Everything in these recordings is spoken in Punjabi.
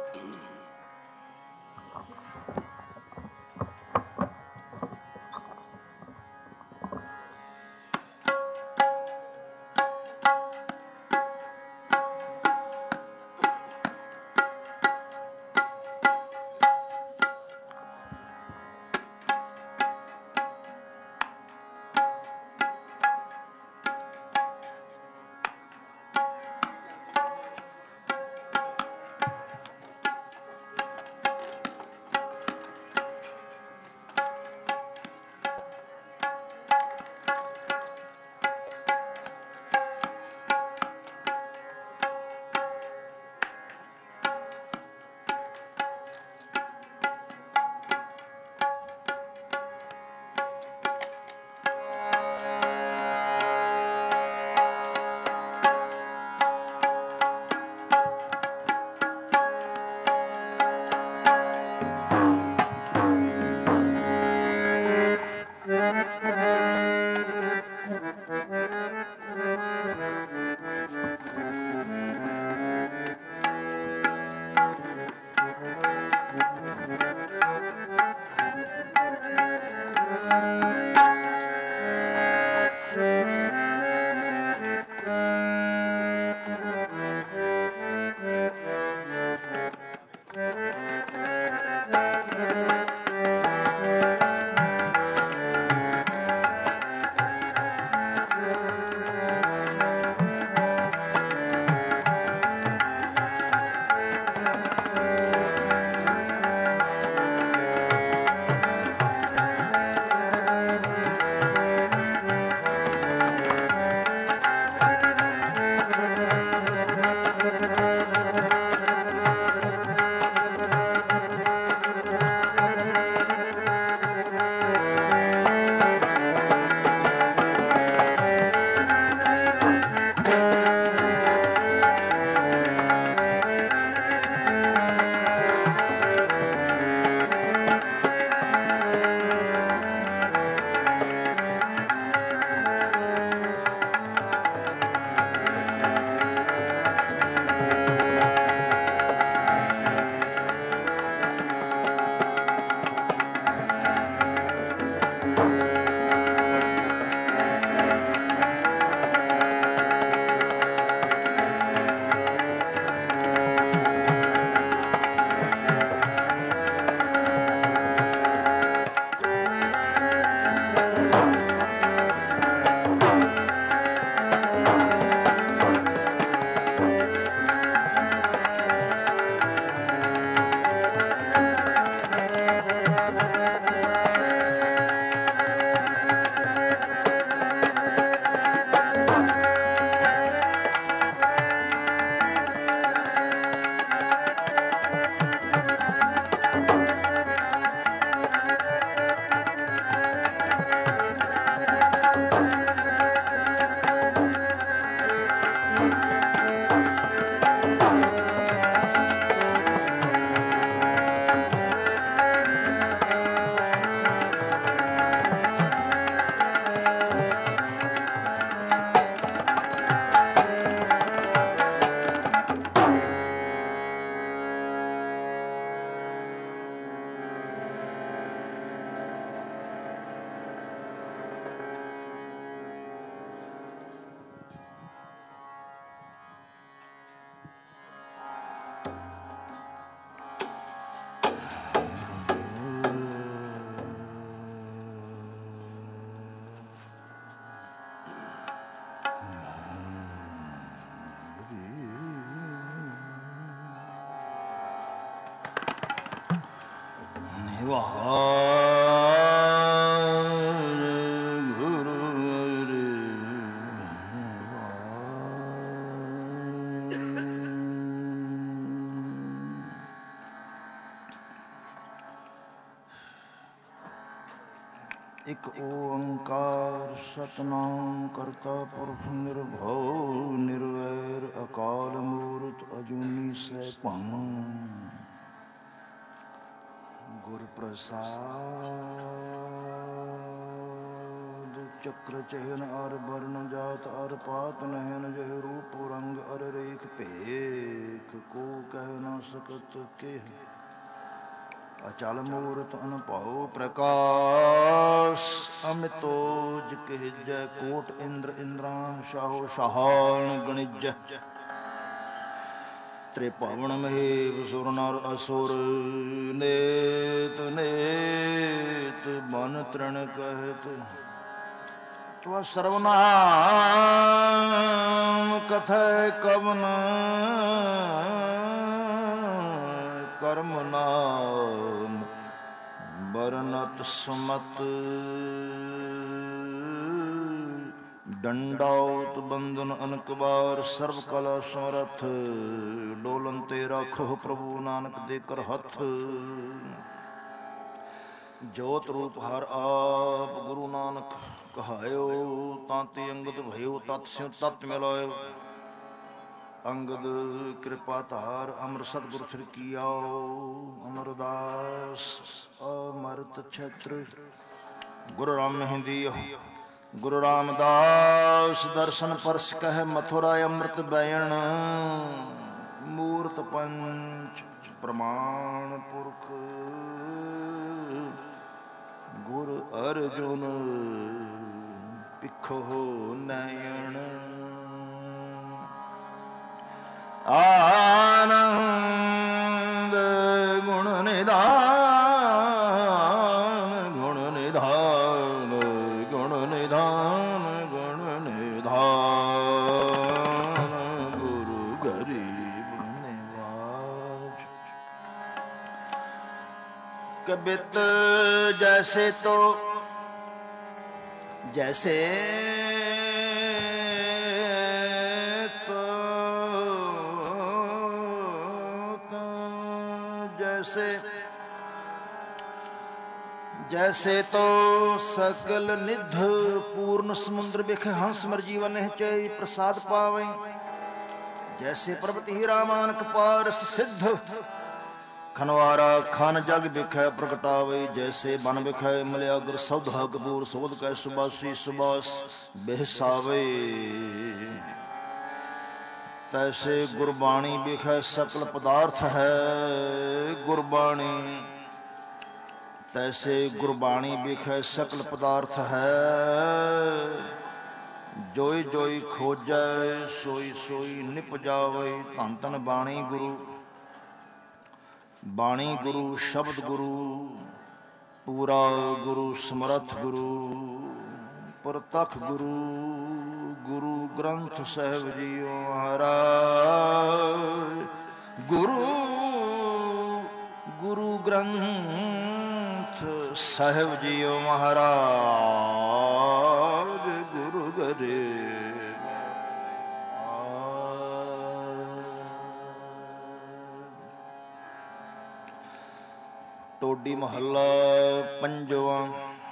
एक ओंकार सतनाम करता पुरख निर्भव निर्वैर अकाल मूर्त अजूनी सैभं गुर प्रसाद चक्र चहन अर वर्ण जात अर पात नहन जह रूप रंग अर रेख पेख को कह न ਸਕਤ ਕੇ ਅਚਲ ਮੂਰਤ ਅਨਭਉ ਪ੍ਰਕਾਸ਼ ਅਮਿਤੋਜ ਕਹਿਜੈ ਕੋਟ ਇੰਦਰ ਇੰਦਰਾਨ ਸ਼ਾਹੋ ਸ਼ਾਹਾਨ ਗਣਿਜੈ ਤ੍ਰਿਭਵਨ ਮਹੇਵ ਸੁਰ ਨਰ ਅਸੁਰ ਨੇਤ ਨੇਤ ਮਨ ਤ੍ਰਿਣ ਕਹਿਤ ਤਵ ਸਰਵਨਾਮ ਕਥੈ ਕਵਨ ਕਰਮ ਨਾਮ ਬਰਨਤ ਸੁਮਤ ਡੰਡਾਉਤ ਬੰਧਨ ਅਨਕ ਬਾਰ ਸਰਬ ਕਲਾ ਸਮਰਥ ਡੋਲਨ ਤੇ ਰਾਖੋ ਪ੍ਰਭੂ ਨਾਨਕ ਦੇ ਕਰ ਹੱਥ ਜੋਤ ਰੂਪ ਹਰ ਆਪ ਗੁਰੂ ਨਾਨਕ ਕਹਾਇਓ ਤਾਂ ਤੇ ਅੰਗਦ ਭਇਓ ਤਤ ਸਿਉ ਤਤ ਮਿਲਾਇਓ ਅੰਗਦ ਕਿਰਪਾ ਧਾਰ ਅਮਰ ਸਤਿਗੁਰ ਫਿਰ ਕੀਆਓ ਅਮਰਦਾਸ ਅਮਰਤ ਛਤਰ ਗੁਰੂ ਰਾਮ ਮਹਿੰਦੀ ਗੁਰੂ ਰਾਮਦਾਸ ਦਰਸ਼ਨ ਪਰਸ ਕਹਿ ਮਥੁਰਾ ਅੰਮ੍ਰਿਤ ਬੈਣ ਮੂਰਤ ਪੰਚ ਪ੍ਰਮਾਣ ਪੁਰਖ ਗੁਰ ਅਰਜੁਨ ਪਿੱਖੋ ਨੈਣ ਆਨੰਦ ਗੁਣ ਨਿਧਾਨ ਗੁਣ ਨਿਧਾਨ ਗੁਣ ਨਿਧਾਨ ਗੁਣ ਨਿਧਾਨ ਗੁਰੂ ਗਰੀਬ ਨਿਵਾਜ ਕਬਿਤ ਜੈਸੇ ਤੋ ਜੈਸੇ जैसे तो सकल निध पूर्ण समुद्र बिख हंस मर जीवन चय प्रसाद पावे जैसे पर्वत ही रामानक पारस सिद्ध खनवारा खान जग बिखै प्रगटावे जैसे बन बिखै मलयागर सौधा कपूर सोध कै सुबासी सुबास बेहसावे तैसे गुरबाणी बिखै सकल पदार्थ है गुरबाणी तैसे गुरबाणी बिखै सकल पदार्थ है जोई जोई खोजै सोई सोई निप जावे धन धन बाणी गुरु शब्द गुरु पूरा गुरु समर्थ गुरु प्रतख गुरु गुरु ग्रंथ साहिब जीओ महाराज गुरु ग्रंथ साहिब जीओ महाराज गुरु गरीब टोडी महला पंजवा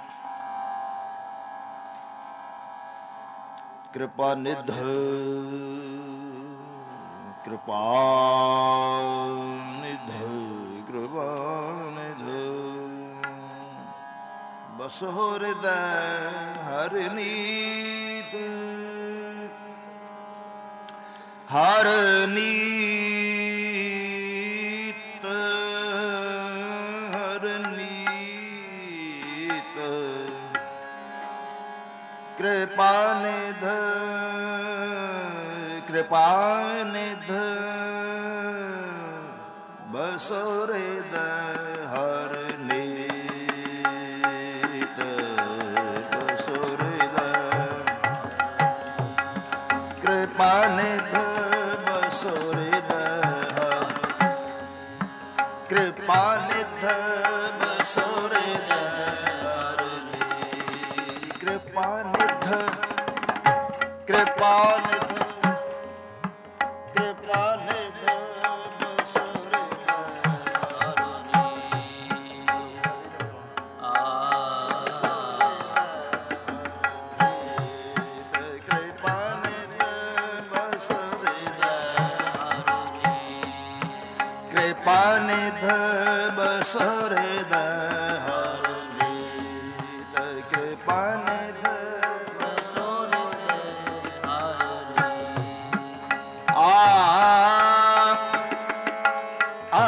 कृपा निध कृपा निध कृपा निध बस हो हृदय हर नीत हर नीत हर नीत कृपा निध बस हृदय हर नीत बस हृदय कृपा निध बस हृदय कृपा निध बस हृदय कृपा निध कृपा निध कृपा निध बस कृपा निध बस हृदय हर नीत कृपा निध बस हृदय हर नीत आ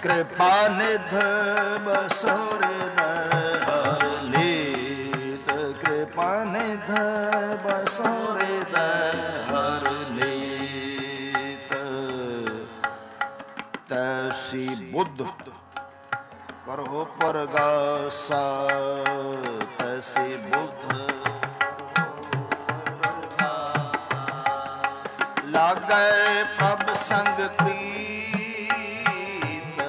कृपा निध बसोर हर नीत कृपा निध बसोर हर नीत तैसी बुद्ध करो परगासा तैसी बुद्ध लागै प्रभ संग प्रीत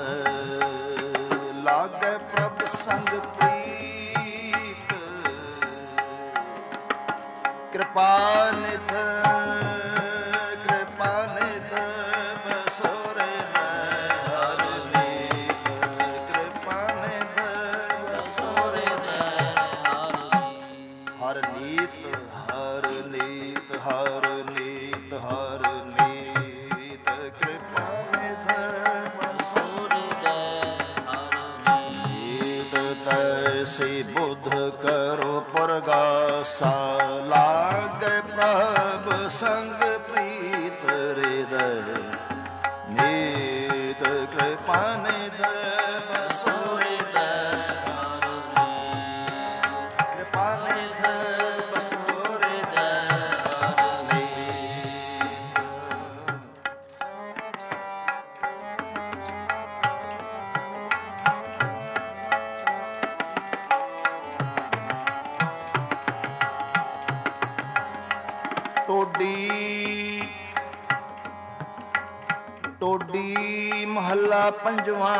लागै प्रभ संग प्रीत कृपा निध बसोर हर नीत कृपा निध बसोर हर नीत हर नीत हर नीत हर नीत कृपा निध बसोर नीत तैसी बुध करो परगासा लागै प्रभ संग प्रीत हृदय नीत कृपा निध बसोर कृपा निध बसोर टोडी महला पंजवा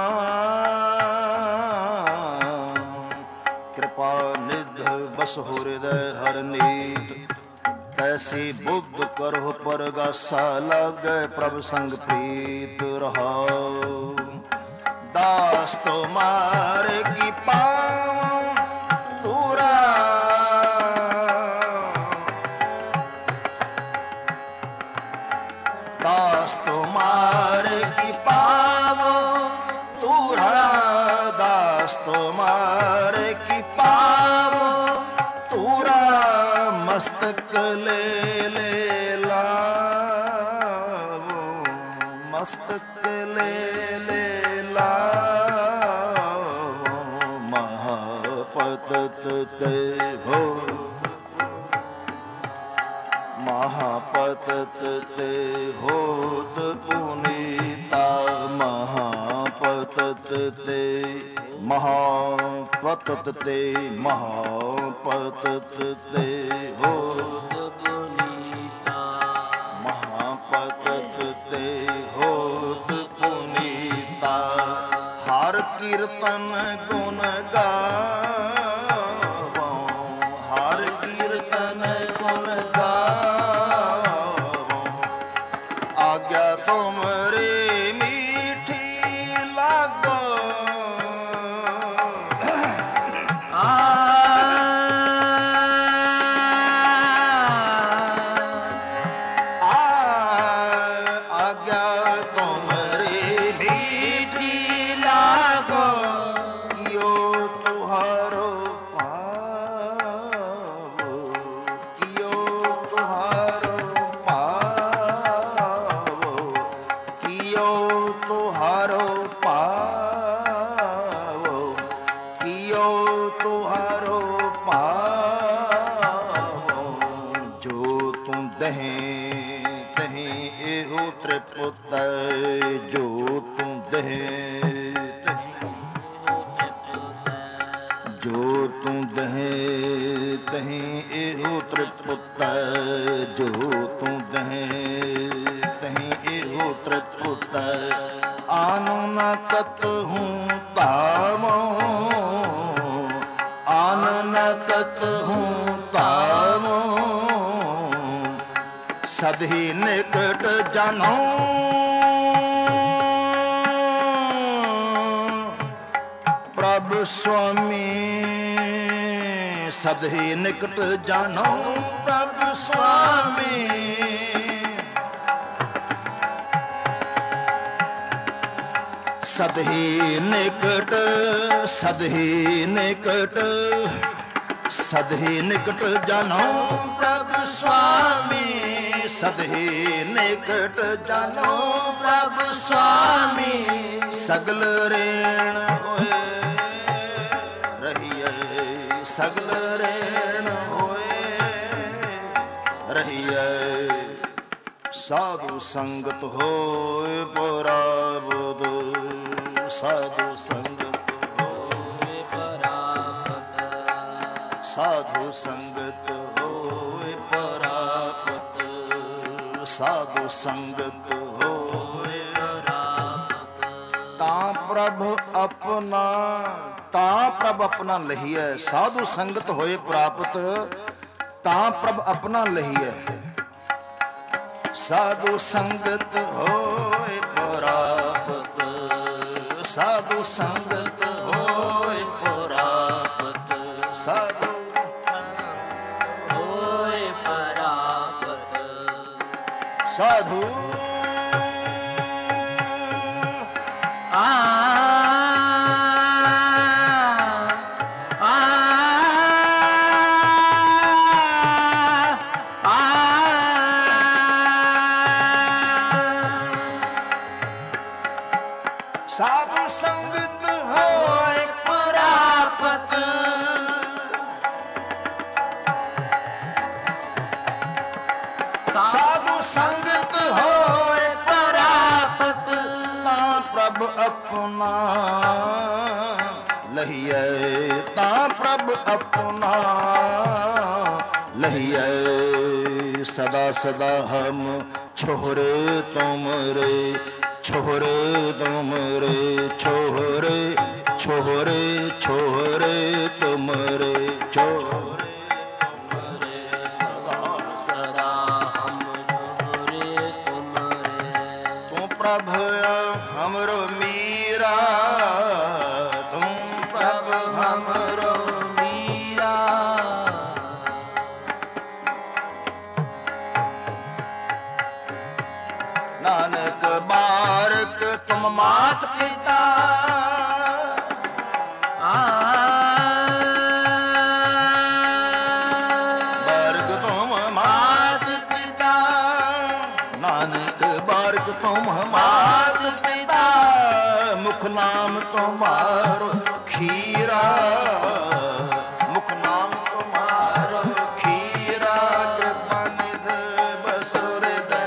कृपा निध बसोर हृदय हर नीत तैसी बुद्ध करो परगासा लागै प्रभ संग प्रीत रहाओ दास तुम्हार की पाँव तूरा दास तुम्हार की पावो तूरा दास तुम्हार की पावो तूरा मस्तक ले लावो मस्तक ले लावो महापतत ते हो महापतत ते होत पुनीता महापतत ते महापतत ते महापतत ते होत पुनीता महापतत ते होत पुनीता हर कीर्तन गुण गावो हर कीर्तन गुण गावो आज्ञा तुमरे मीठी लागो आज्ञा तुमरे मीठी लागो कियो तुहारो पावो कियो तुहारो पावो कियो तुहारो पावो कियो तुहारो पावो जो तुम दहें तहें एहो त्रिपुत जो तुम दहें जो तुम दहें तहें एहो त्रिपुत जो तुम दहें तहें एहो त्रिपुत आनो न कत हूँ तामो आन न कत हूँ तामो सधी निकट जानो प्रभु स्वामी सधी निकट जानो प्रभु स्वामी सधी निकट सधी निकट सधी निकट जानो प्रभु स्वामी सधी निकट जानो प्रभु स्वामी ਸਗਲ ਰੇਣ ਹੋਏ ਰਹੀਏ, ਸਗਲ ਰੇਣ ਹੋਏ ਰਹੀਏ। ਸਾਧੂ ਸੰਗਤ ਹੋਏ ਪਰਾਬਦ, ਸਾਧੂ ਸੰਗਤ ਹੋਏ ਪਰਾਬਦ, ਸਾਧੂ ਸੰਗਤ ਹੋਏ ਪਰਾਬਦ, ਸਾਧੂ ਸੰਗਤ ਹੋਏ ਪਰਾਬਦ। ਤਾਂ ਪ੍ਰਭ ਆਪਣਾ, ਤਾਂ ਪ੍ਰਭ ਆਪਣਾ ਲਹੀਐ। ਸਾਧੂ ਸੰਗਤ ਹੋਏ ਪ੍ਰਾਪਤ, ਤਾਂ ਪ੍ਰਭ ਆਪਣਾ ਲਹੀਐ। ਸਾਧੂ ਸੰਗਤ ਹੋਏ ਪ੍ਰਾਪਤ, ਸਾਧੂ ਸੰਗਤ ਹੋਏ ਪ੍ਰਾਪਤ, ਸਾਧੂ ਹੋਏ ਪ੍ਰਾਪਤ। ਸਾਧੂ ਸਾਧੂ ਸੰਗਤ ਹੋਏ ਪ੍ਰਾਪਤ, ਸਾਧੂ ਸੰਗਤ ਹੋਏ ਪ੍ਰਾਪਤ। ਤਾਂ ਪ੍ਰਭ ਆਪਣਾ ਲਹੀਐ, ਤਾਂ ਪ੍ਰਭ ਆਪਣਾ ਲਹੀਐ। ਸਦਾ ਸਦਾ ਹਮ ਛੋਹਰੇ ਤੁਮਰੇ, ਛੋਹਰੇ ਤੁਮਰੇ, ਛੋਹਰੇ ਛੋਹਰੇ ਛੋਹਰੇ ਤੁਮਰੇ, ਛੋਹਰੇ ਤੁਮਰੇ। ਸਦਾ ਸਦਾ ਹਮ ਛੋਹਰੇ ਤੁਮਰੇ। ਤੂੰ ਪ੍ਰਭ ਹਮਰੋ ਮੀਰਾ, ਤੂੰ ਪ੍ਰਭ ਹਮਰੋ ਮੀਰਾ। ਨਾਨਕ ਬਾਰਕ ਤੁਮ ਮਾਤ ਪਿਤਾ, ਬਾਰਕ ਤੁਮ ਮਾਤ ਪਿਤਾ। ਨਾਨਕ ਬਾਰਕ ਤੁਮ ਮਾਤ ਪਿਤਾ। ਮੁਖ ਨਾਮ ਤੁਮਾਰੋ ਖੀਰਾ, ਮੁਖ ਨਾਮ ਤੁਮਾਰੋ ਖੀਰਾ। ਕਿਰਪਾ ਨਿਧ ਬਸੁਰ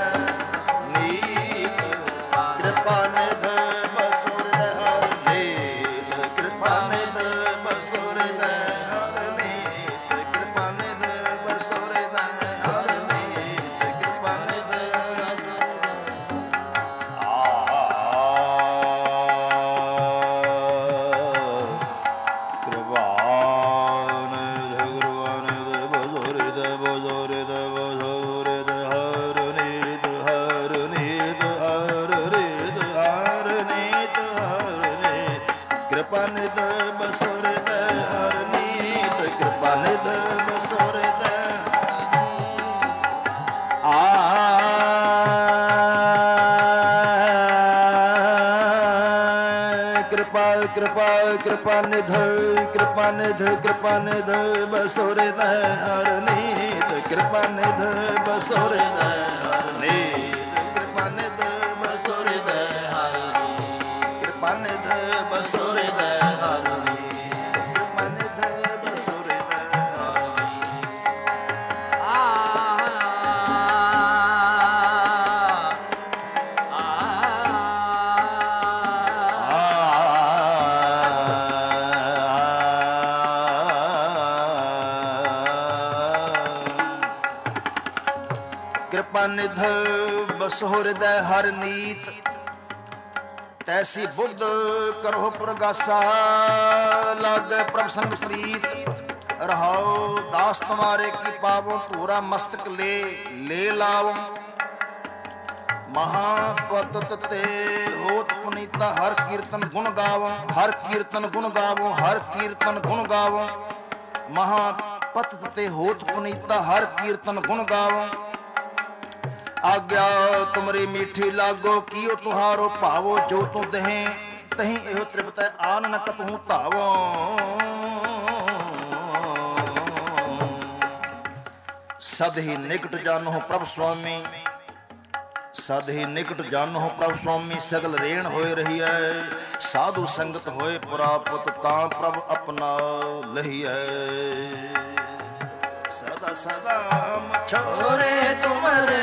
ਕਿਰਪਾ ਨਿਧ, ਕਿਰਪਾ ਨਿਧ, ਕਿਰਪਾ ਨਿਧ ਬਸੁਰੇ ਦਾ ਹਰ ਨੀਤ। ਕਿਰਪਾ ਨਿਧ ਬਸੁਰੇ ਦਾ ਹਰ ਨੀਤ। ਕਿਰਪਾ ਨਿਧ ਬਸੁਰੇ ਦਾ ਹਰ ਨੀਤ। ਕਿਰਪਾ ਨਿਧ ਬਸੁਰੇ ਦਾ ਹਰ ਨੀਤ। ਕਿਰਪਾ ਨਿਧ ਬਸੁਰੇ ਦਾ ਹਰ ਨੀਤ। ਕਿਰਪਾ ਨਿਧ ਬਸੁ ਹਿਰਦੈ ਹਰ ਨੀਤ। ਤੈਸੀ ਬੁੱਧ ਕਰੋ ਪ੍ਰਗਾਸਾ, ਲਾਗੈ ਪ੍ਰਭ ਸੰਗ ਪ੍ਰੀਤ। ਰਹਾਉ ਦਾਸ ਤੁਮਾਰੇ ਕੀ ਪਾਵੋ, ਧੂਰਾ ਮਸਤਕ ਲੈ ਲਾਵੋ। ਮਹਾਪਤਤ ਤੇ ਹੋਤ ਪੁਨੀਤਾ, ਹਰ ਕੀਰਤਨ ਗੁਣ ਗਾਵੋ, ਹਰ ਕੀਰਤਨ ਗੁਣ ਗਾਵੋ, ਹਰ ਕੀਰਤਨ ਗੁਣ ਗਾਵੋ। ਮਹਾਪਤਤ ਤੇ ਹੋਤ ਪੁਨੀਤਾ, ਹਰ ਕੀਰਤਨ ਗੁਣ ਗਾਵੋ। ਆਗਿਆ ਤੁਮਰੀ ਮੀਠੀ ਲਾਗੋ, ਕੀਓ ਤੁਹਾਰੋ ਭਾਵੋ। ਜੋ ਤੂੰ ਦਹੀਂ ਤਹੀਂ ਇਹੋ ਤ੍ਰਿਪਤੈ, ਆਨ ਨ ਕਤਹੂ ਧਾਵੋ। ਸਦ ਹੀ ਨਿਕਟ ਜਾਨੋ ਪ੍ਰਭ ਸੁਆਮੀ, साधे निकट जानो प्रभ स्वामी सगल रेण होए रही है। साधु संगत होए प्राप्त ता प्रभ अपना लही है। सदा सदा छोरे तुम्हारे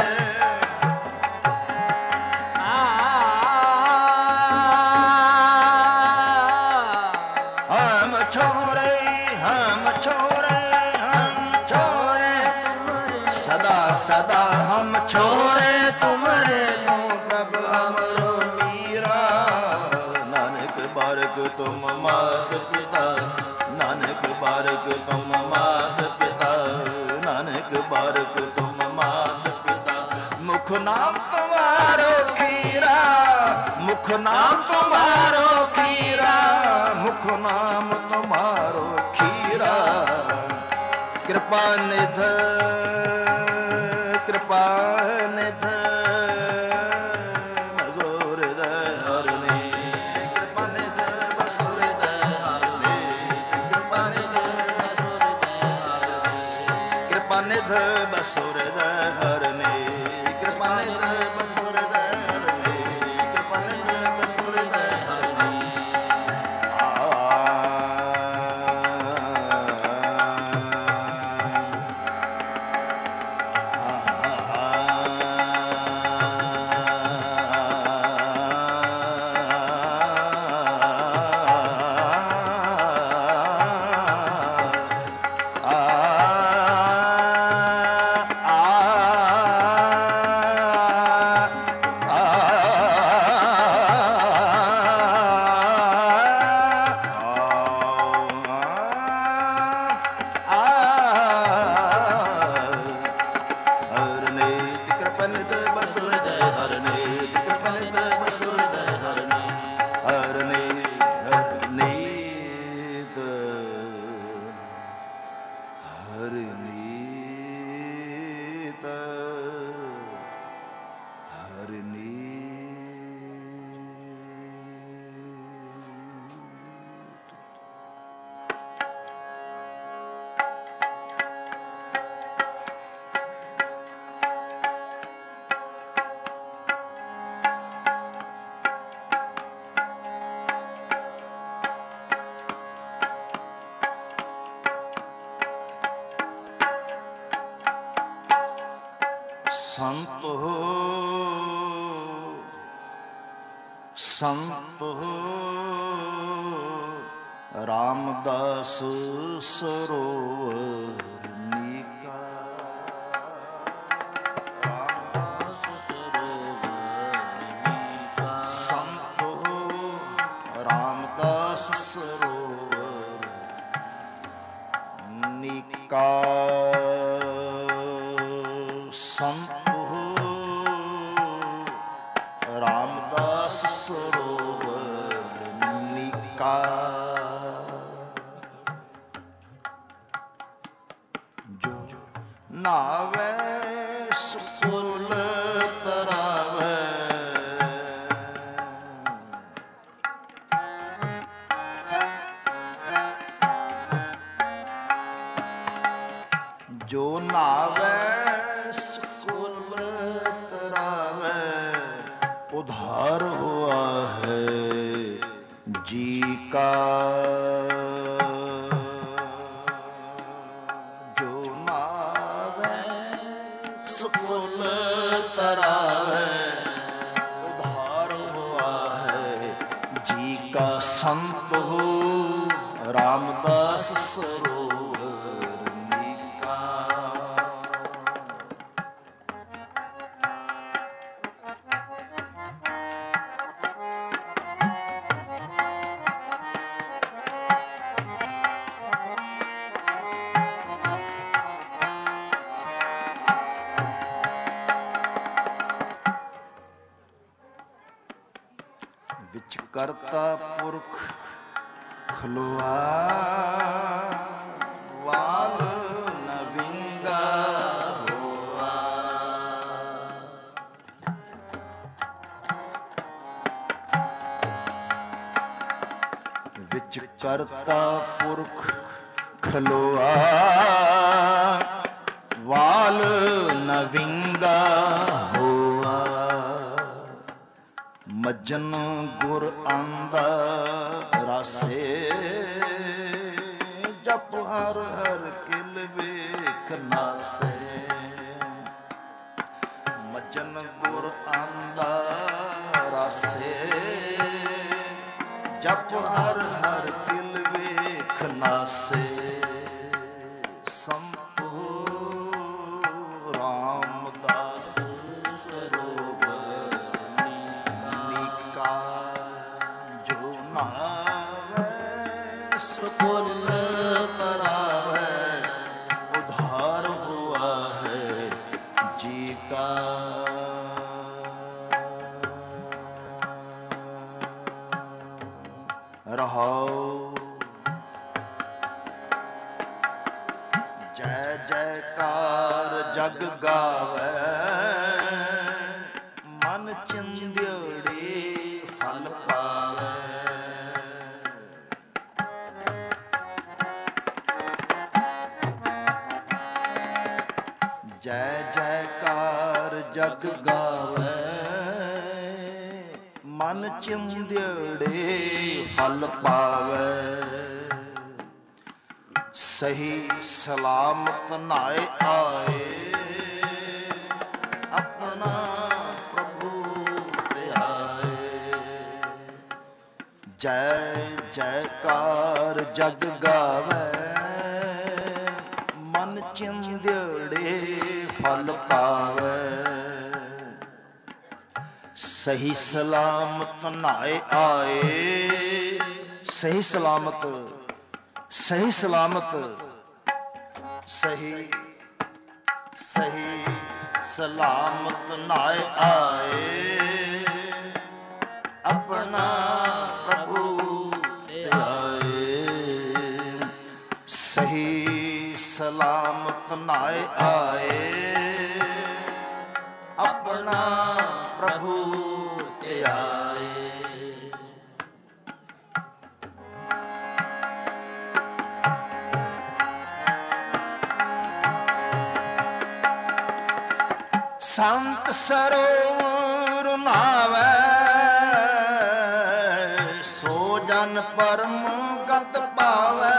सदा हम छोड़े तुम्हारे तो प्रभ हमरो मीरा। नानक बारक तुम मात पिता, नानक बारक तुम मात पिता, नानक बारक तुम मात पिता। मुख नाम तुम्हारो खीरा, मुख नाम तुम्हारो खीरा, मुख नाम तुम्हारो खीरा। कृपा निध कृपा निध मजूर हरने, कृपा निध बसुर हरने, कृपा निध कृपा निध बसुर हरने, कृपा निध बसुर हरने, कृपा निध बसुर हरने। संत हो संत हो रामदास सरोवर नीका, रामदास सरोवर नीका। संत हो रामदास सरोवर नीका, संत हो रामदास सरोवर नीका। जो नावे सुकुल तरावे, जो नावे उधार हुआ है जी का। जो नावे सुकुल तरावे, उधार हुआ है जी का। संत हो रामदास सरोवर नीका। विच करता पुरख खलोआ, वाल न विंगा होआ। विच करता पुरख खलोआ, वाल न विंगा होआ। ਮੱਜਨ ਗੁਰ ਆਂਦਾ ਰਾਸੇ, ਜਪ ਹਰ ਹਰ ਕਿਲ ਵੇਖ ਨਾਸੇ। ਮੱਜਨ ਗੁਰ ਆਂਦਾ ਰਾਸੇ, ਜਪ ਹਰ ਹਰ ਕਿਲ ਵੇਖ ਨਾਸੇ। ਸੰਤੋ ਰਾਮਦਾਸ ਸਰੋਵਰ ਨੀਕਾ, ਜੋ ਨਾਵੇ ਸੁਫਲ ਤਰਾਵੇ, ਉਧਾਰ ਹੁਆ ਹੈ ਜੀ ਕਾ। ਰਹਾਉ ਜੈ ਜੈਕਾਰ ਜਗ ਗਾਵੇ, ਮਨ ਚਿੰਦੜੀ ਫਲ ਪਾਵੇ। ਜੈ ਜੈਕਾਰ ਜਗ ਗਾਵੇ, ਮਨ ਚਿੰਦੜੇ ਫਲ ਪਾਵੇ। ਸਹੀ ਸਲਾਮਤ ਨਾਏ ਆਏ, ਆਪਣਾ ਪ੍ਰਭੂ ਧਿਆਏ। ਜੈ ਜੈਕਾਰ ਜਗ ਗਾਵੇ, ਮਨ ਚਿੰਦੜੇ ਫਲ ਪਾਵੇ। ਸਹੀ ਸਲਾਮਤ ਨਾਏ ਆਏ, ਸਹੀ ਸਲਾਮਤ, ਸਹੀ ਸਲਾਮਤ, ਸਹੀ ਸਹੀ ਸਲਾਮਤ ਨਾਏ ਆਏ, ਆਪਣਾ ਪ੍ਰਭੂ ਧਿਆਏ। ਸਹੀ ਸਲਾਮਤ ਨਾਏ ਆਏ, ਆਪਣਾ ਪ੍ਰਭੂ ਧਿਆਏ। ਸੰਤ ਸਰੋਵਰ ਨਾਵੇ, ਸੋ ਜਨ ਪਰਮ ਗਤ ਪਾਵੇ।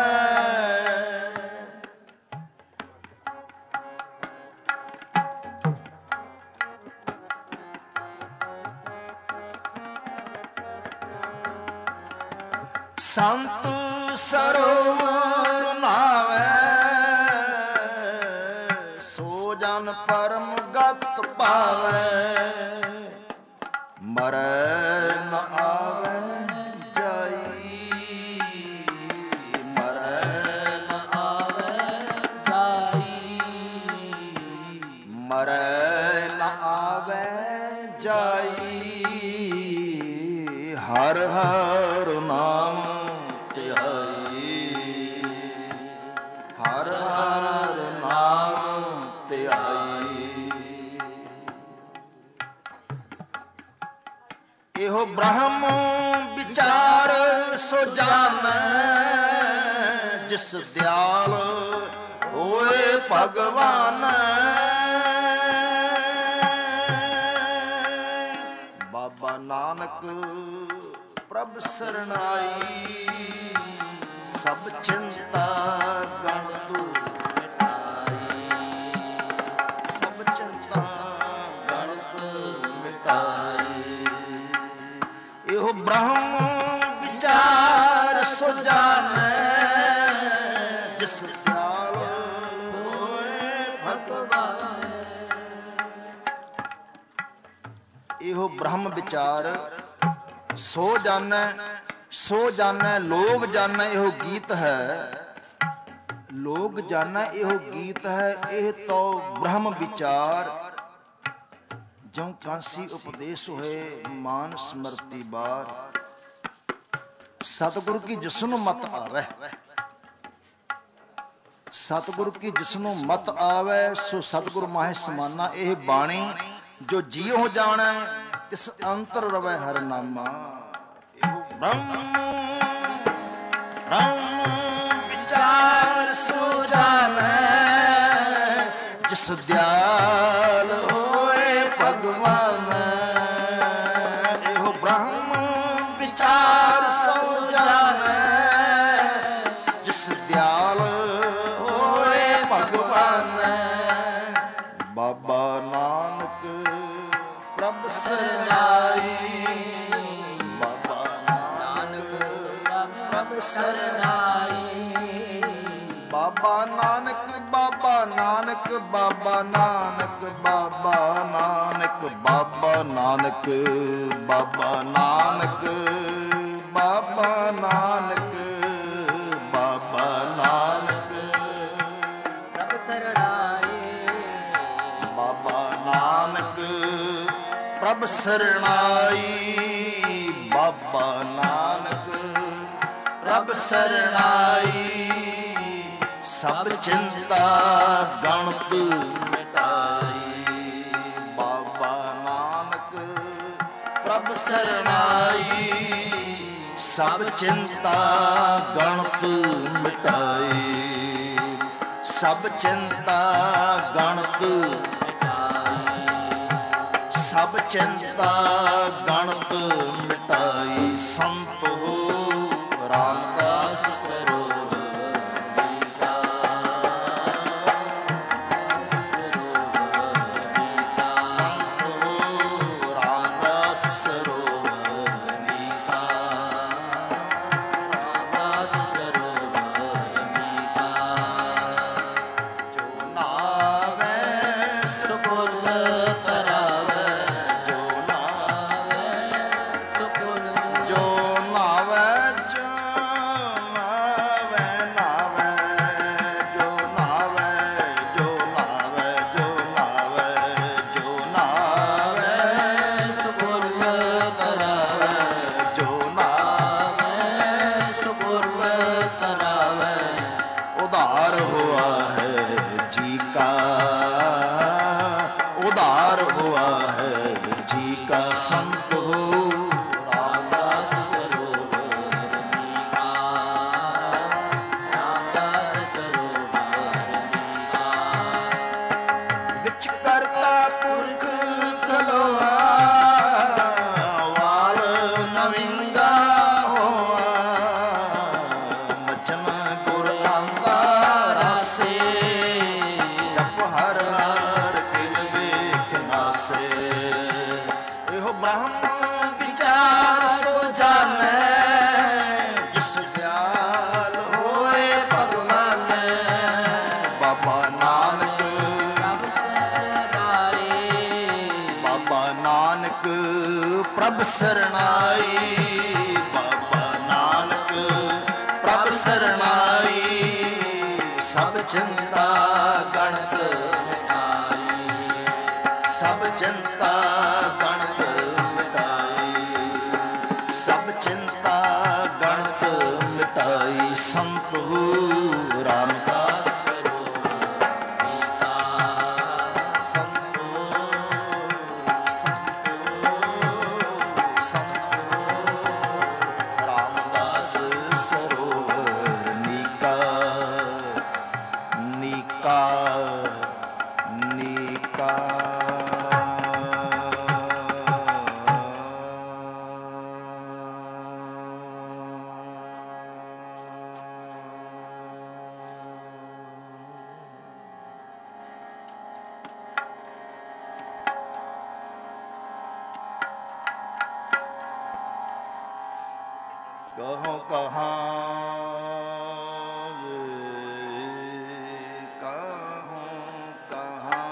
ਸੰਤ ਸਰੋਵਰ ਨਾਵੇ, ਸੋ ਜਨ ਪਰਮ ਗਤ ਪਾਵੇ। ਮਰੈ ਨ ਆਵੇ ਜਾਈ, ਮਰੈ ਨ ਆਵੇ ਜਾਈ, ਮਰੈ ਨ ਆਵੇ ਜਾਈ। ਹਰ ਹਰ ਨਾਮ ਧਿਆਈ, ਹਰ ਹਰ ਨਾਮ ਧਿਆਈ। ਇਹੋ ਬ੍ਰਹਮ ਵਿਚਾਰ ਸੋ ਜਾਣੈ, ਜਿਸ ਦਿਆਲ ਹੋਏ ਭਗਵਾਨ। ਬਾਬਾ ਨਾਨਕ ਪ੍ਰਭ ਸਰਣਾਈ, ਸਭ ਚਿੰਤਾ ਗਣ ਤੂੰ ਮਿਟਾਈ, ਸਭ ਚਿੰਤਾ ਗਣ ਤੂੰ ਮਿਟਾਈ। ਇਹੋ ਬ੍ਰਹਮ ਵਿਚਾਰ ਸੋ ਜਾਣੈ, ਜਿਸ ਦਿਆਲ ਹੋਏ ਭਗਵਾਨ। ਇਹੋ ਬ੍ਰਹਮ ਵਿਚਾਰ ਸੋ ਜਾਣੈ, ਸੋ ਜਾਣੈ ਲੋਗ ਜਾਣੈ। ਇਹੋ ਗੀਤ ਹੈ, ਲੋਗ ਜਾਣੈ ਇਹੋ ਗੀਤ ਹੈ। ਇਹ ਤੋ ਬ੍ਰਹਮ ਵਿਚਾਰ, ਜਉ ਕਾਂਸੀ ਉਪਦੇਸ਼ ਹੋਏ ਮਾਨ ਸਮਰਤੀ ਬਾਰ। ਸਤਿਗੁਰੂ ਕੀ ਜਿਸਨੂੰ ਮਤ ਆਵੇ, ਸਤਿਗੁਰੂ ਕੀ ਜਿਸਨੂੰ ਮਤ ਆਵੇ, ਸੋ ਸਤਿਗੁਰ ਮਾਹੇ ਸਮਾਨਾ। ਇਹ ਬਾਣੀ ਜੋ ਜੀਉ ਜਾਣੈ, ਤਿਸ ਅੰਤਰ ਰਵੈ ਹਰ ਨਾਮਾ। ਇਹੋ ਬ੍ਰਹਮ ਵਿਚਾਰ ਸੋ ਜਾਣੈ, ਜਿਸ ਦਿਆਲ ਹੋਏ ਭਗਵਾਨ। ਇਹੋ ਬ੍ਰਹਮ ਸਰਨਾਈ। ਬਾਬਾ ਨਾਨਕ ਬਾਬਾ ਨਾਨਕ ਬਾਬਾ ਨਾਨਕ ਬਾਬਾ ਨਾਨਕ ਬਾਬਾ ਨਾਨਕ ਬਾਬਾ ਨਾਨਕ ਬਾਬਾ ਨਾਨਕ ਬਾਬਾ ਨਾਨਕ ਪ੍ਰਭ ਸਰਨਾਈ। ਬਾਬਾ ਨਾਨਕ ਪ੍ਰਭ ਸਰਨਾਈ। ਬਾਬਾ ਨਾਨਕ ਪ੍ਰਭ ਸਰਨਾਈ। ਸਭ ਚਿੰਤਾ ਗਣਤ ਮਿਟਾਈ। ਬਾਬਾ ਨਾਨਕ ਪ੍ਰਭ ਸਰਨਾਈ। ਸਭ ਚਿੰਤਾ ਗਣਤ ਮਿਟਾਈ। ਸਭ ਚਿੰਤਾ ਗਣਤ ਮਿਟਾਈ। ਸਭ ਚਿੰਤਾ ਗਣਤ ਮਿਟਾਈ। ਸੰਤੋ ਰਾਮਦਾਸ ਸਰੋਵਰ ਸੰਤ ਹੋ ਰਾਮਦਾਸ ਸਰੋਵਰ ਨੀਕਾ। ਰਾਮਦਾਸ ਸਰੋਵਰ ਨੀਕਾ। ਵਿਚ ਕਰਤਾ ਪੁਰਖ ਕਲੋਆ ਵਾਲ ਨਵਿੰਗਾ ਹੋਆ। ਬਚਨ ਗੁਰ ਆਂਦਾ ਰਾਸੇ ਜਪ ਹਰ ਹਰ ਕਿਲ ਵੇਖ ਨਾਸੇ। ਬ੍ਰਹਮ ਵਿਚਾਰ ਸੋ ਜਾਣੈ ਜਿਸ ਦਿਆਲ ਹੋਏ ਭਗਵਾਨ। ਬਾਬਾ ਨਾਨਕ ਪ੍ਰਭ ਸਰਨਾਈ। ਬਾਬਾ ਨਾਨਕ ਪ੍ਰਭ ਸਰਨਾਈ। ਬਾਬਾ ਨਾਨਕ ਪ੍ਰਭ ਸਰਨਾਈ। ਸਭ ਚਿੰਤਾ ਗਣਤ ਮਿਟਾਈ। ਸਭ ਚਿੰਤਾ ਗਣਤ ਸਭ ਚਿੰਤਾ ਗਣਤ ਮਿਟਾਈ। ਸੰਤ ਹੋ ਰਾਮਦਾਸ ਸਰੋਵਰ ਨੀਕਾ। ਸੰਤ ਹੋ ਰਾਮਦਾਸ ਸਰੋਵਰ ਨੀਕਾ। ਨੀਕਾ ਨੀਕਾ। ਕਹੋ ਕਹਾਂ ਕਹੂੰ ਕਹਾਂ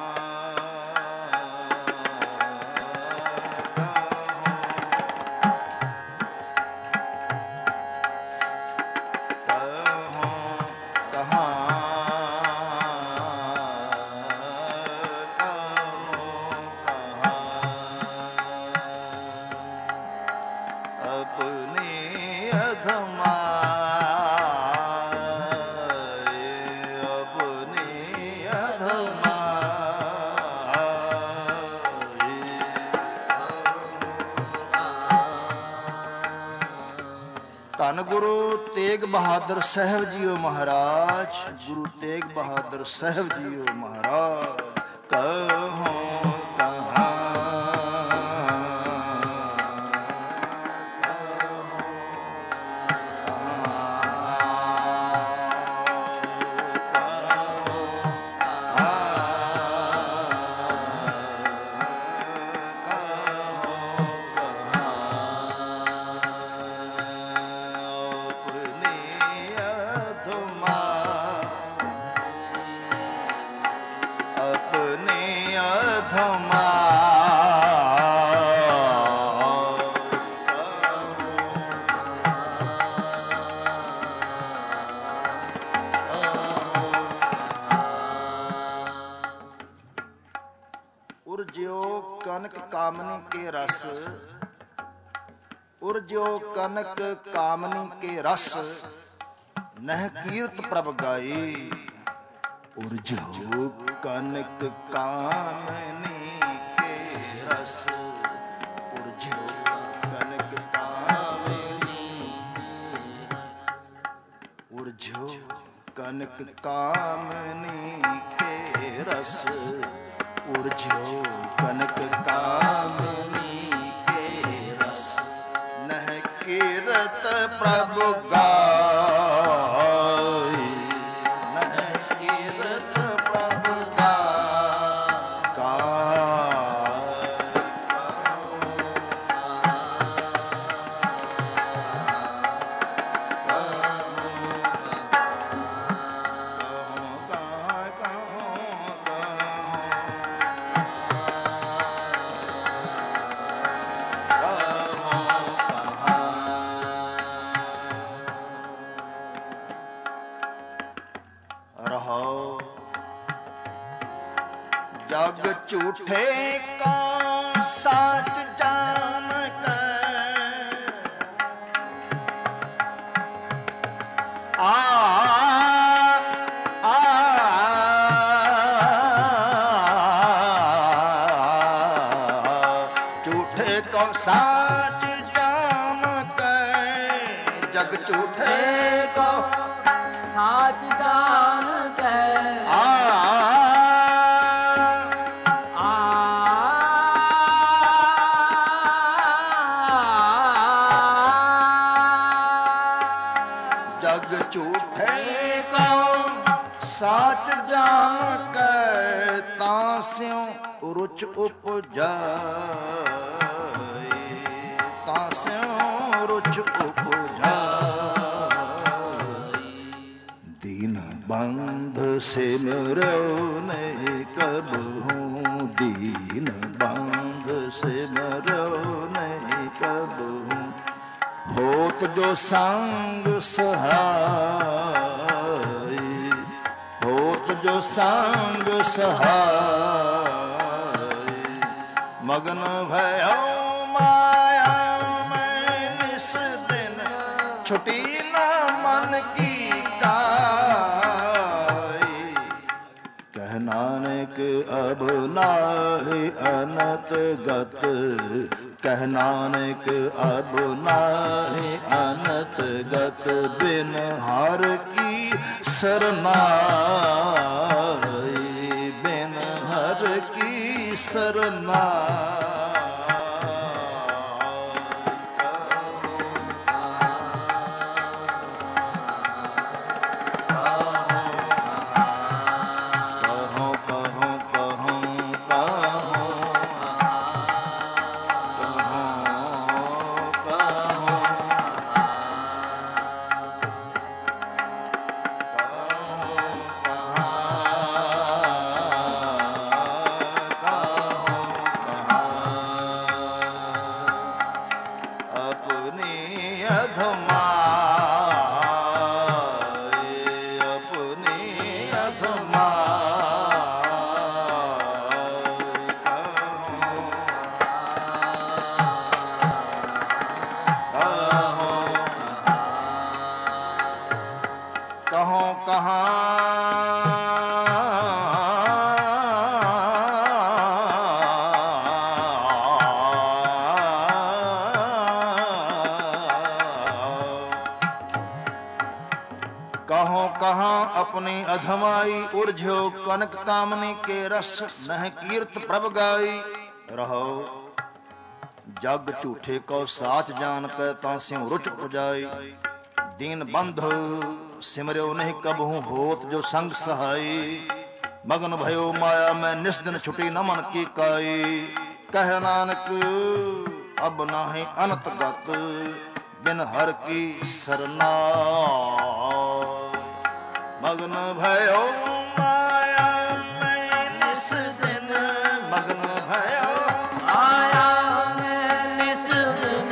ਧੰਨ ਗੁਰੂ ਤੇਗ ਬਹਾਦਰ ਸਾਹਿਬ ਜੀਓ ਮਹਾਰਾਜ। ਗੁਰੂ ਤੇਗ ਬਹਾਦਰ ਸਾਹਿਬ ਜੀਓ ਮਹਾਰਾਜ। ਕਹੋ उर्ज्यो कनक कामनी के रस नह कीर्त प्रभ गाई। उर्ज्यो कनक कामनी के रस, उर्ज्यो कनक कामनी, उर्ज्यो कनक कामनी के रस, उर्ज्यो कनक कामनी के रस नह कीरत प्रभु गाई। नह कीरत प्रभु जग झूठे का साच जान कर, झूठे को साच जान कर, जग झूठे को साच जान के जग झूठे को साच जान के तास्यों रुच उपजाए। तास्यों रुच उपजाए। दीन बंध सिमरो नहीं कबहूँ, दीन बंध सिमरो नहीं कबहूँ। होत जो संग सहाय, होत जो संग सहाय। मगन भयो माया में निस दिन, छुटी न मन की काई। कह नानक अब नाहि अनत गत, कह नानक अब नाहि अनत गत। बिन हर की सरनाई, बिन हर की सरनाई। अपनी अधमाई। उर्झ्यो कनक कामनी के रस नह कीर्त प्रभ गाई। रहो जग झूठे को साच जान के तास्यों रुच उपजाई। दीन बंध सिमर्यो नहीं कबहूँ, होत जो संग सहाई। मगन भयो माया में निस दिन छुटी न मन की काई। कह नानक अब नाहि अनत गत, बिन हर की सरना। मगन भयो माया में निस दिन, मगन भयो माया में निस दिन।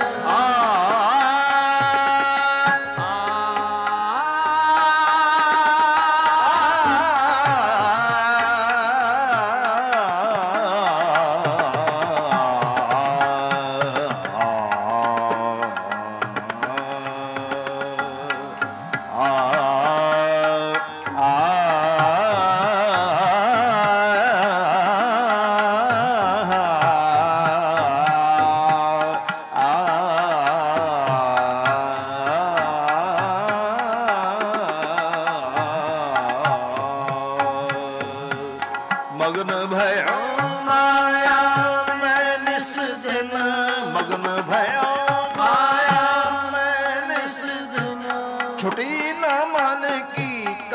छुटी न मन की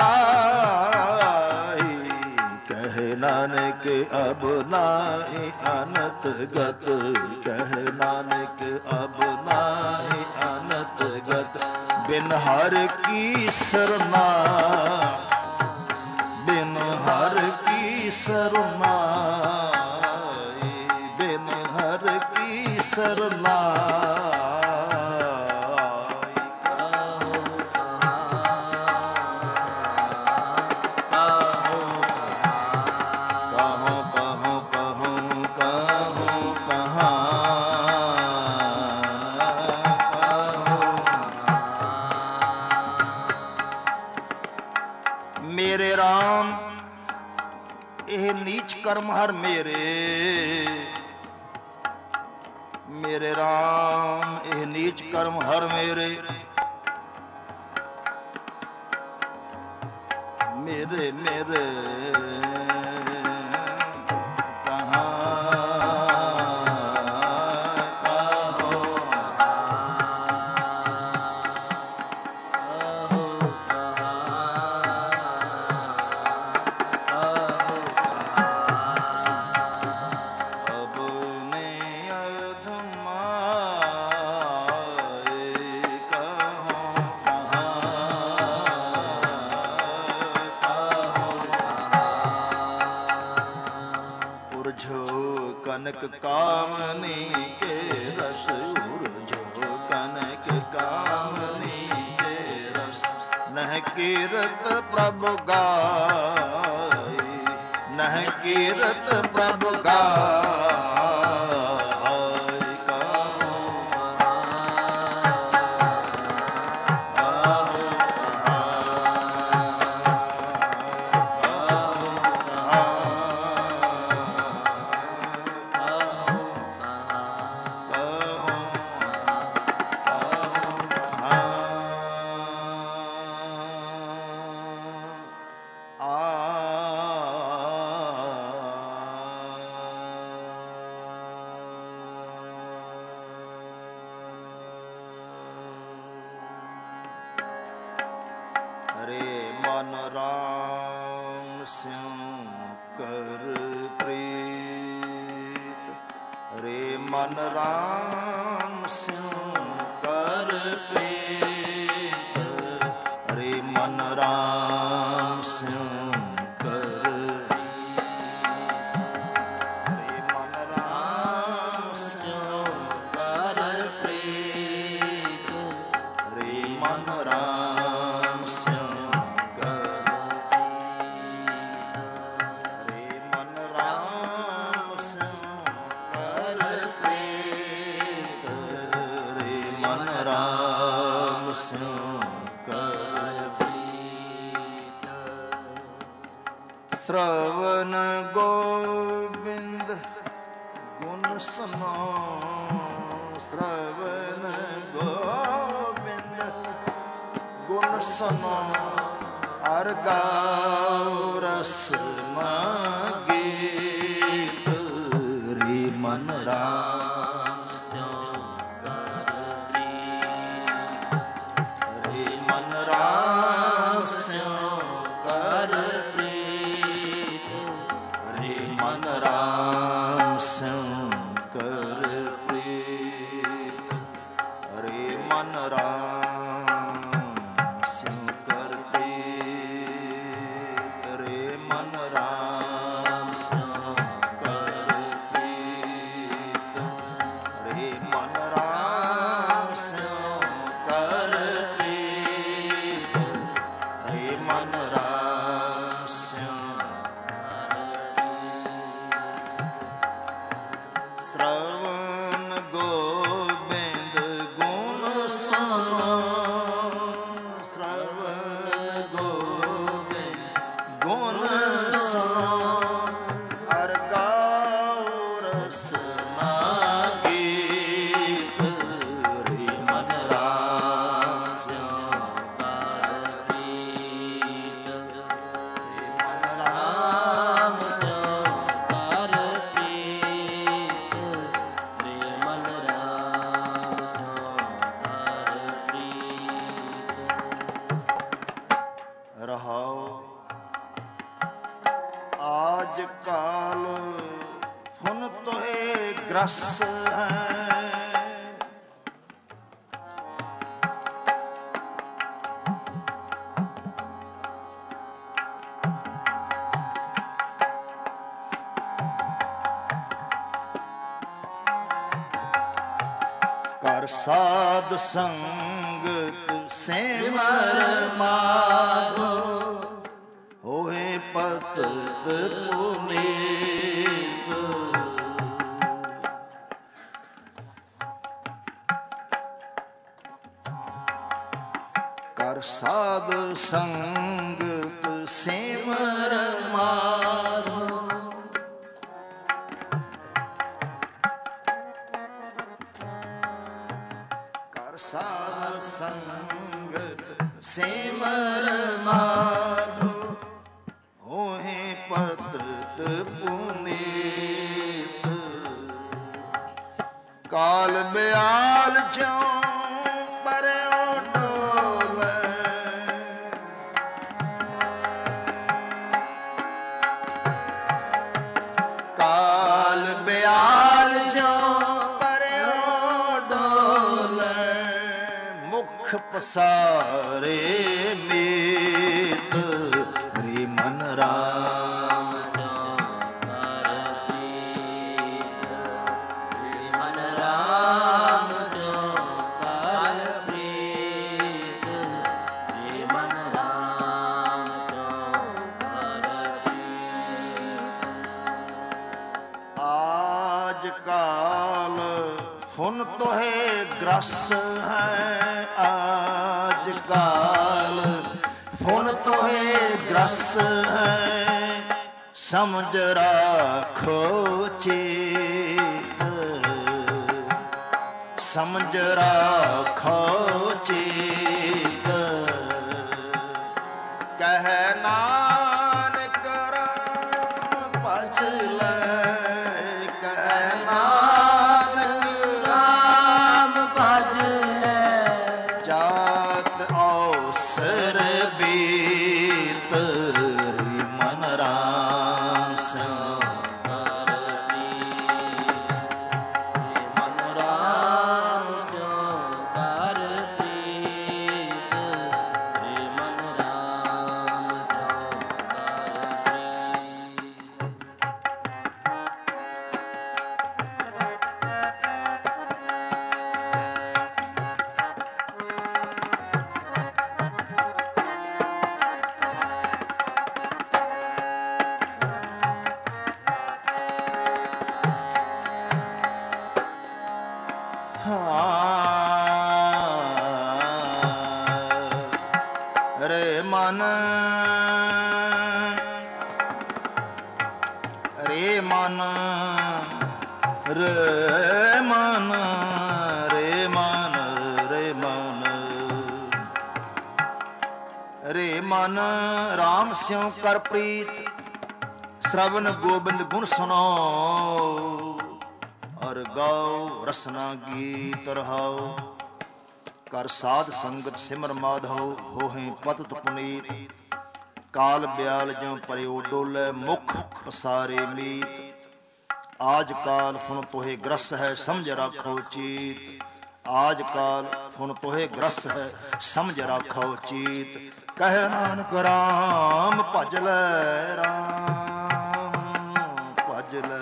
काई, कहे नानक अब नाहि अनत गत, कहे नानक अब नाहि अनत गत। बिन हर की सरना, बिन हर की सरना, बिन हर की सरना। मेरे राम ਇਹ ਨੀਚ ਕਰਮ ਹਰ ਮੇਰੇ, ਮੇਰੇ ਰਾਮ ਇਹ ਨੀਚ ਕਰਮ ਹਰ ਮੇਰੇ। ਮੇਰੇ ਮੇਰੇ कनक कामनी के रस, उर्जो कनक कामनी के रस। नह कीरत प्रभु गाय, नह कीरत प्रभु गाय। हरे मन राम स्यों कर प्रीत, हरे मन राम स्यों कर प्रीत, हरे मन राम स्यों कर प्रीत, हरे मन राम स्यों कर प्रीत, हरे मन राम स्यों श्रवण गोविंद गुण सनो, श्रवण गोविंद गुण सनो। हर गाओ रस गीत, रे मन राम स्यों कर प्रीत, रे मन राम स्यों कर प्रीत, रे मन राम स्यों कर प्रीत, रे मन राम स्यों कर प्रीत, रे मन राम स्यों ਗ੍ਰਸ ਹੈ। ਕਰ ਸਾਧ ਸੰਗਤ ਸਿਮਰ ਮਾਧੋ, ਹੋਏ ਪਤਿਤ ਪੁਨੀਤ। ਕਰ ਸਾਧ ਸੰਗਤ ਸਿਮਰ ਮਾਧੋ, ਸਾਧ ਸੰਗਤ ਸਿਮਰ ਮਾਧੋ, ਹੋਏ ਪਤਿਤ ਪੁਨੀਤ। ਕਾਲ ਬਿਆਲ ਚੋਂ ਪਰਿਓ ਡੋਲੇ, ਕਾਲ ਬਿਆਲ ਚੋਂ ਪਸਾਰੇ ਮੀਤ। ਰੇ ਮਨ ਰਾਮ ਸਿਉ ਕਰ ਪ੍ਰੀਤ, ਰੇ ਮਨ ਰਾਮ ਸਿਉ ਕਰ ਪ੍ਰੀਤ, ਰੇ ਮਨ ਰਾਮ ਸਿਉ ਕਰ ਪ੍ਰੀਤ। ਆਜ ਕਾਲ ਫੁਨ ਤੋਹੇ ਗ੍ਰਸ ਹੈ, ਆਜ ਕਾਲ ਫੁਨ ਤੋਹੇ ਗ੍ਰਸ ਹੈ। ਸਮਝ ਰਾਖੋ ਚੇਤ, ਸਮਝ ਰਾਖੋ ਚੇਤ। ਕਹਿ ਨਾਨਕ ਰਾਮ ਭਜ ਲੈ, ਕਹਿ ਨਾਨਕ ਰਾਮ ਭਜ ਲੈ। ਜਾਤ ਔਸਰ ਬੀਤ, ਰੇ ਮਨ ਰਾਮ ਸਿਉ ਕਰ ਪ੍ਰੀਤ, ਰੇ ਮਨ ਰਾਮ ਸਿਉ ਕਰ ਪ੍ਰੀਤ, ਰੇ ਮਨ ਰਾਮ ਸਿਉ ਕਰ ਪ੍ਰੀਤ। ਰੇ ਮਨ, ਰੇ ਮਨ, ਰੇ ਮਨ, ਰੇ ਮਨ, ਰੇ ਮਨ, ਰੇ ਮਨ ਰਾਮ ਸਿਉ ਕਰ ਪ੍ਰੀਤ। ਸ਼ਰਵਨ ਗੋਬਿੰਦ ਗੁਣ ਸੁਣੋ, ਅਰ ਗਾਓ ਰਸਨਾ ਗੀਤ ਰਹਾਓ। ਕਰ ਸਾਧ ਸੰਗਤ ਸਿਮਰ ਮਾਧੋ, ਹੋਹੇ ਪਤਿਤ ਪੁਨੀਤ। ਕਾਲ ਬਿਆਲ ਜਿਉ ਪਰਿਓ ਡੋਲੇ, ਮੁਖ ਪਸਾਰੇ ਮੀਤ। ਆਜ ਕਾਲ ਫੁਨ ਤੋਹੇ ਗ੍ਰਸ ਹੈ, ਸਮਝ ਰਾਖੋ ਚੀਤ। ਆਜ ਕਾਲ ਫੁਨ ਤੋਹੇ ਗ੍ਰਸ ਹੈ, ਸਮਝ ਰਾਖੋ ਚੀਤ। ਕਹਿ ਨਾਨਕ ਰਾਮ ਭਜ ਲੈ, ਰਾਮ ਭਜ ਲੈ,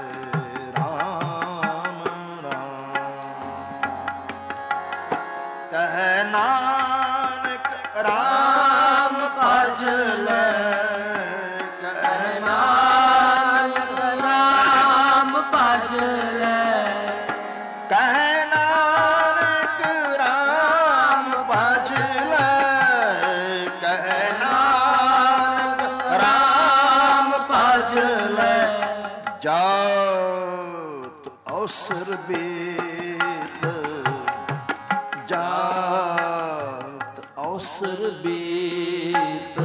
ਕਹਿ ਨਾਨਕ ਰਾਮ ਭਜ ਲੈ, ਕਹਿ ਨਾਨਕ ਰਾਮ ਭਜ ਲੈ, ਕਹਿ ਨਾਨਕ ਰਾਮ ਭਜ ਲੈ, ਕਹਿ ਨਾਨਕ ਰਾਮ ਭਜ ਲੈ। ਜਾਤ ਔਸਰ ਬੀਤ, ਜਾਤ ਔਸਰ ਬੀਤ,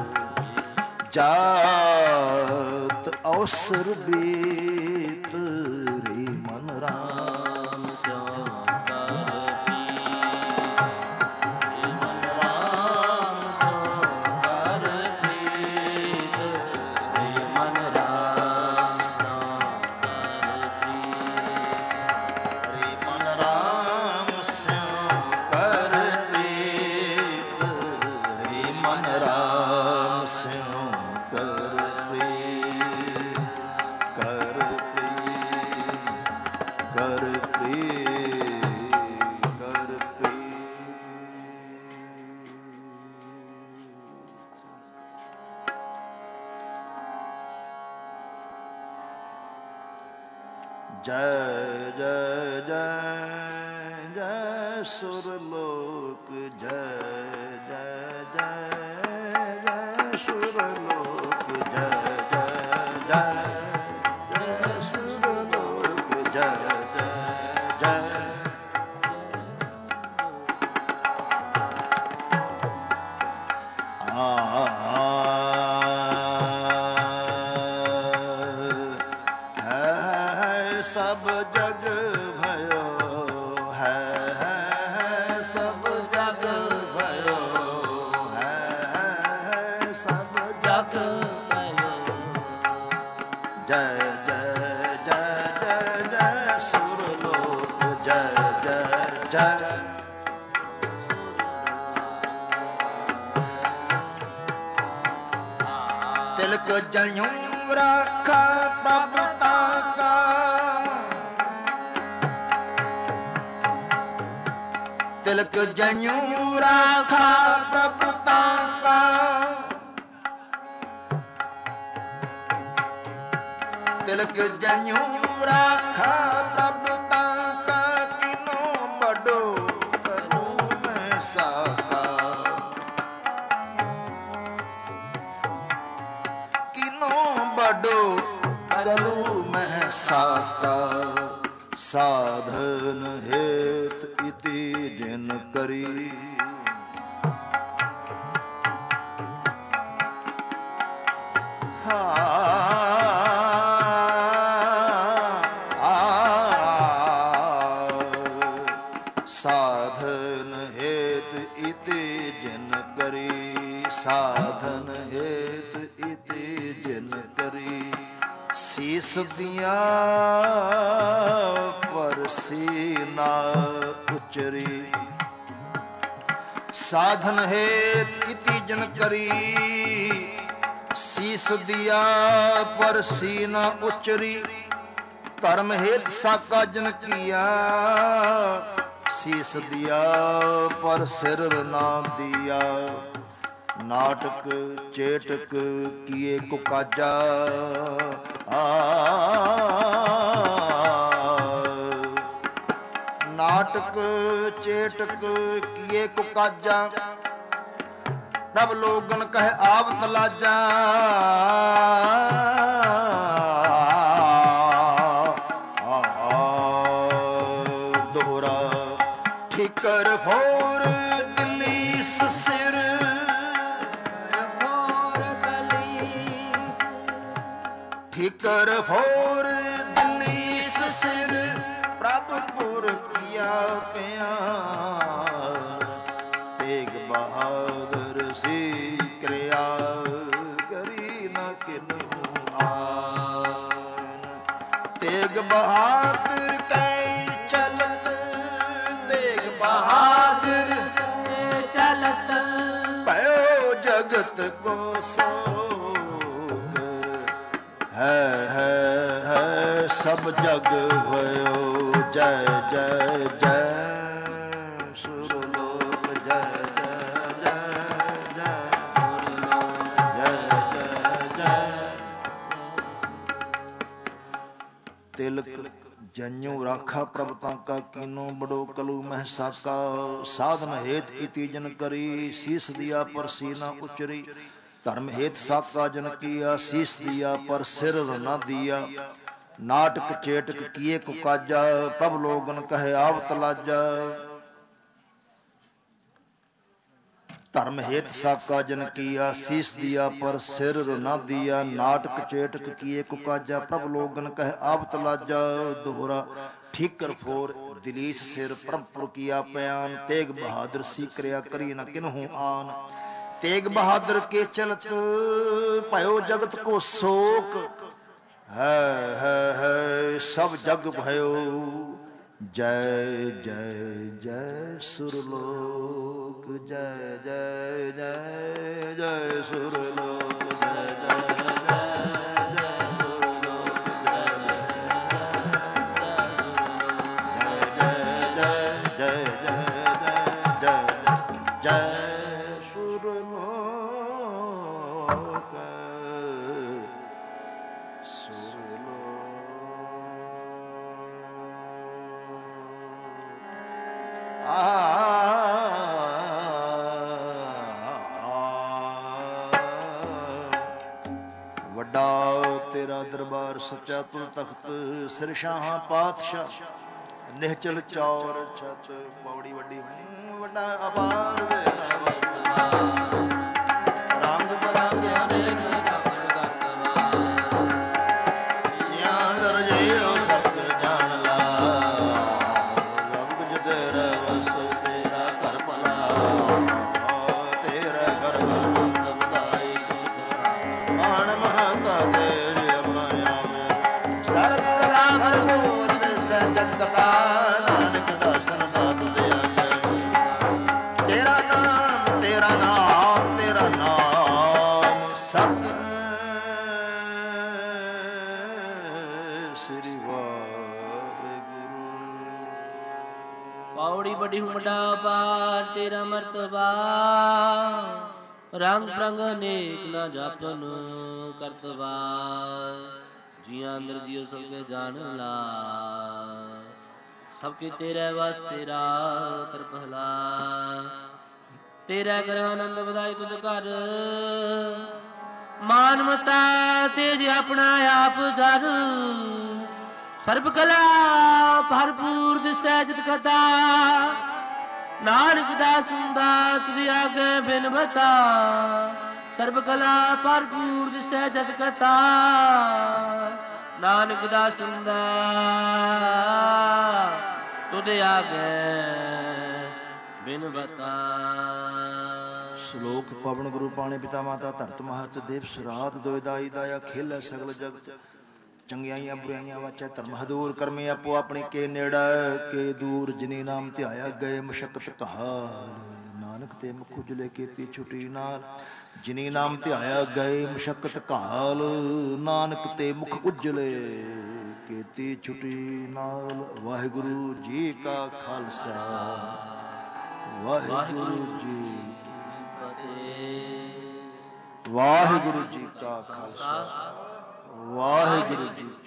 ਜਾਤ ਔਸਰ ਬੀਤ। ਰੇ ਮਨ ਰਾਮ ਸਿਉ ਕਰ ਪ੍ਰੀਤ, ਰੇ ਮਨ ਰਾਮ ਸਿਉ ਕਰ ਪ੍ਰੀਤ, ਰੇ ਮਨ ਰਾਮ ਸਿਉ ਕਰ ਪ੍ਰੀਤ। ਜਨ ਰਾਮ ਸਿਉ ਕਰ ਪ੍ਰੀਤ ਕਰ ਪ੍ਰੀਤ ਕਰ ਪ੍ਰੀਤ ਕਰ ਪ੍ਰੀਤ। ਜੈ ਜੈ ਜੈ ਜੈ ਸੁਰ ਲੋਕ ਜੈ ਜੈ ਜੈ ਜੈ ਸੁਰ ਲੋਕ ਜੈ ਜੈ ਜੈ ਜੈ ਸੁਰ ਲੋਕ ਜੈ ਜੈ ਜੈ। ਸਭ ਜਗ भयो है सब जग भयो है सब जग भयो। जय जय जय जय जय सुर लोक जय जय जय। तिलक जयूं राखा प्रभु ताका तिलक जयूं राखा प्रभु ताका तिलक जयूं राखा प्रभु ताका किनो बड़ो करूं मैं साका किनो बड़ो करूं मैं साका। साधन हेत इति जिन करी साधन हेत इति जिन करी साधन हेत इति जिन करी। सीस दिया परसीना उचरी साधन हेत इति जन करी। सीस दिया परसीना उचरी धर्म हेत साका जन किया। सीस दिया पर सिर ना दिया नाटक चेटक किए कुकाजा। नाटक चेटक किए कुकाजा रब लोगन कहे आवत लाजा। दोहरा ठिकर फोर दलीस सिर ठिकर फोर दलीस सिर प्रभुपुर किया प्यार। तेग बहादुर सी क्रिया करी न किन्हू आन। तेग बहादुर कै चलत तेग बहादुर चलत भयो जगत को शोक है सब जग भयो। जय जय जय सुर लोक जय जय जय जय जय जय। तिलक जन्यू राखा प्रभ ताका कीनो बड़ो कलू महसाका। साधन हेत इति जन करी शीस दिया पर सीना उचरी। धर्म हेत साका जन किया शीस दिया पर सिर न दिया। नाटक चेटक किए कुकाजा प्रभ लोगन कहे आवत लाजा। धर्म हेत साका जन किया शीस दिया पर सिर न दिया। नाटक चेटक किए कुकाजा प्रभ लोगन कहे आवत लाजा। दोहरा ठीकर फोर दिलीस सिर प्रभुपुर किया प्यान। तेग बहादुर सी क्रिया करी न किन्हू आन। तेग बहादुर के चलत भयो जगत को शोक है सब जग भयो। जय जय जय सुरलोक जय जय जय ਸੁਰ ਲੋਕ ਜੈ ਜੈ ਜੈ ਜੈ ਸੁਰ ਲੋਕ ਜੈ ਜੈ ਜੈ ਜੈ ਜੈ ਜੈ ਜੈ ਸੁਰ ਲੋਕ ਸੁਰ ਵੱਡਾ ਤੇਰਾ ਦਰਬਾਰ ਸੱਚਾ ਤੁਲ ਤਖਤ ਸਿਰ ਸ਼ਾਹਾਂ ਪਾਤਸ਼ਾਹ ਨਿਹਚਲ ਚੌਰ ਛਤ ਪੌੜੀ ਵੱਡੀ ਵੱਡਾ ਅਪਾਰ ਤੇਰਾ ਵਰਤਵਾ ਰੰਗ ਬਰੰਗਿਆਂ ਨੇ ਜਿਆਂ ਦਰਜਿਓ ਸਤ ਜਾਣ ਲਾ ਰੰਗ ਜਦਰ ਵਸ ਤੇਰਾ ਘਰ ਭਲਾ ਤੇਰਾ ਘਰ ਆਨੰਦ ਵਧਾਈ ਆਣ ਮਹਤਾ ਤੇਰੇ ਅਮਿਆ ਸਰਬ ਕਲਾ ਭਰਪੂਰ ਦਿਸੈ ਜਗ ਕਥਾ ਨਾਨਕ ਦਰਸ਼ਨ ਸਾਧ ਦਿਆ ਤੇਰਾ ਨਾਮ ਤੇਰਾ ਨਾਮ ਤੇਰਾ ਨਾਮ ਸਤ ਸ੍ਰੀ ਵਾਹਿਗੁਰੂ। ਪੌੜੀ ਬੜੀ ਹੁਮਡਾ ਪਾਰ ਤੇਰਾ ਮਰਤਬਾ ਰੰਗ ਪ੍ਰੰਗ ਅਨੇਕ ਨਾ ਜਾਪਨ ਕਰਤਵਾ ਜੀਆਂ ਅੰਦਰ ਜੀਉ ਸਭ ਕੇ ਜਾਣ ਲਾ ਸਭ ਕੇ ਤੇਰੇ ਵਸ ਤੇਰਾ ਕਿਰਪਾਲਾ ਤੇਰਾ ਕਰ ਆਨੰਦ ਵਧਾਈ ਤੁਧ ਘਰ ਮਾਨ ਮਤਾ ਤੇਜ ਆਪਣਾ ਆਪ ਸਰ ਸਰਬ ਕਲਾ ਭਰਪੂਰ ਦਿਸੈ ਜਿਤ ਕਥਾ ਨਾਨਕ ਦਾਸ ਹੁੰਦਾ ਤੁਧ ਆਗੇ ਬਿਨ ਬਤਾ ਸਰਬ ਕਲਾ ਭਰਪੂਰ ਦਿਸੈ ਜਤ ਕਥਾ ਨਾਨਕ ਦਾਸ ਹੁੰਦਾ ਤੁਧ ਆਗੇ ਬਿਨ ਬਤਾ। ਸ਼ਲੋਕ ਪਵਨ ਗੁਰੂ ਪਾਣੇ ਪਿਤਾ ਮਾਤਾ ਧਰਤ ਮਹਤ ਦੇਵ ਸੁਰਾਤ ਦੋਇਦਾਈ ਦਾਇਆ ਖੇਲੇ ਸਗਲ ਜਗਤ ਚੰਗਿਆਈਆਂ ਬੁਰਾਈਆਂ ਵਾਚੈ ਧਰਮ ਹਦੂਰ ਕਰਮੇ ਆਪੋ ਆਪਣੀ ਕੇ ਨੇੜਾ ਕੇ ਦੂਰ ਜਿਨੀ ਨਾਮ ਧਿਆਇਆ ਗਏ ਮੁਸ਼ਕਤ ਕਹਾਲ ਨਾਨਕ ਤੇ ਮੁਖ ਉਜਲੇ ਕੀਤੀ ਛੁਟੀ ਨਾਲ ਜਿਨੀ ਨਾਮ ਧਿਆਇਆ ਗਏ ਮੁਸ਼ਕਤ ਕਾਲ ਨਾਨਕ ਤੇ ਮੁਖ ਉਜਲੇ ਕੀਤੀ ਛੁਟੀ ਨਾਲ। ਵਾਹਿਗੁਰੂ ਜੀ ਕਾ ਖਾਲਸਾ ਵਾਹਿਗੁਰੂ ਜੀ ਵਾਹਿਗੁਰੂ ਜੀ ਕਾ ਖਾਲਸਾ ਵਾਹਿਗੁਰੂ ਜੀ